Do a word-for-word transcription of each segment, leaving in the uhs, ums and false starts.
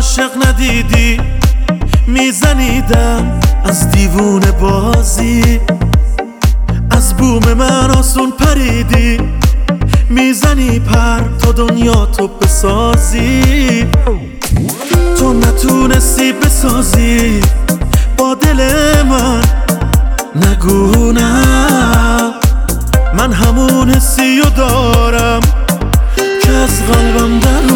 عاشق ندیدی میزنیدم از دیوونه بازی، از بوم من آسون پریدی، میزنی پر تا دنیا تو بسازی. تو نتونستی بسازی با دل من، نگو نه، من همون حسی رو دارم که از قلبم در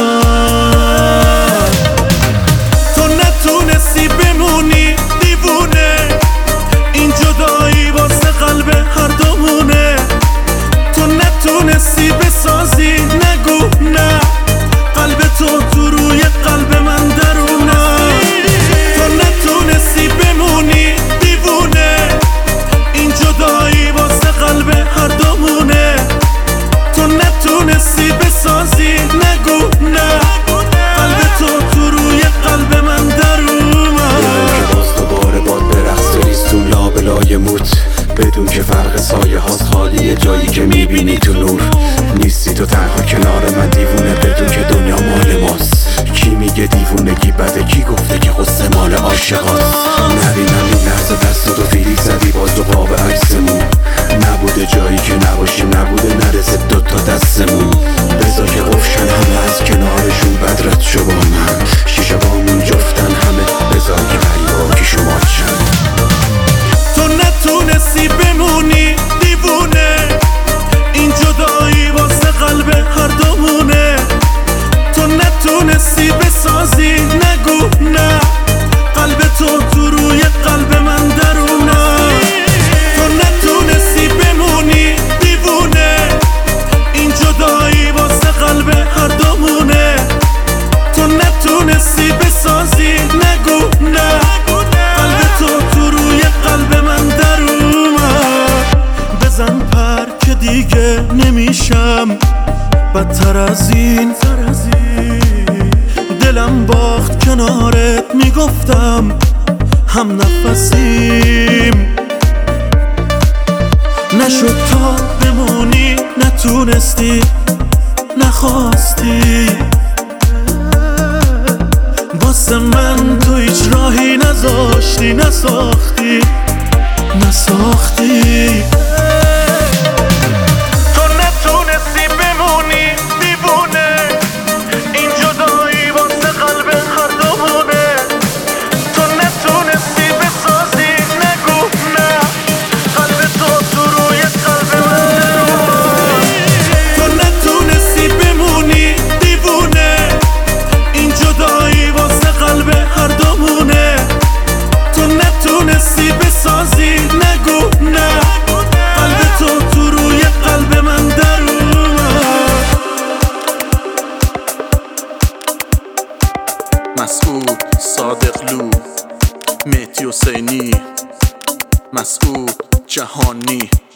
اومد. تو نتونستی بمونی دیوونه، این جدایی واسه قلب هر دومونه. تو نتونستی بسازی، نگو نه، قلب تو تو روی قلب من در اومد. تو نتونستی بمونی دیوونه، این جدایی واسه قلب هر دومونه. تو نتونستی بسازی، نگو نه، قلب تو تو روی قلب من در اومد. که باز دوباره باد برقص ریستون لابلای موت، بدون که فرق سایه هاست خالیه جایی که میبینی تو نور. نیستی تو تنها کنار من دیوونه، بدون که دنیا مال ماست. کی میگه دیوونگی بده، کی گفته که غصه مال عاشقاست؟ نبینم این لحظه دستاتو فیلیک زدی باز دو قاب عکسمون. نبوده جایی که نباشیم، نبوده نرسه دوتا دستمون. بذار که قفشن همه از کنارشون بدرت شو با من، شیشه بامون جفتن همه، بذار که غریبا که شما چن. تو نتونستی بمونی دیوونه، این جدایی واسه قلب هر دومونه. تو نتونستی بسازی، نگو نه، قلب تو تو روی قلب من در اومد. تو نتونستی بمونی دیوونه، این جدایی واسه قلب هر دومونه. تو نتونستی بسازی، نگو نه، قلب تو تو روی قلب من در اومد. بزن پر که دیگه نمیشم بدتر از این، دلم باخت کنارت میگفتم هم نفسیم. نشد تا بمونی، نتونستی، نخواستی. واسه من تو هیچ راهی نذاشتی، نساختی نساختی. تو نتونستی بمونی دیوونه، این جدایی واسه قلب هر دومونه. تو نتونستی بسازی، نگو نه، قلب تو تو روی قلب من. تو نتونستی بمونی دیوونه، این جدایی واسه قلب هر دومونه. تو نتونستی بسازی، نگو نه، قلب تو تو روی قلب من در اومد. مسعود صادقلو، مهدی حسینی، مسعود جهانی.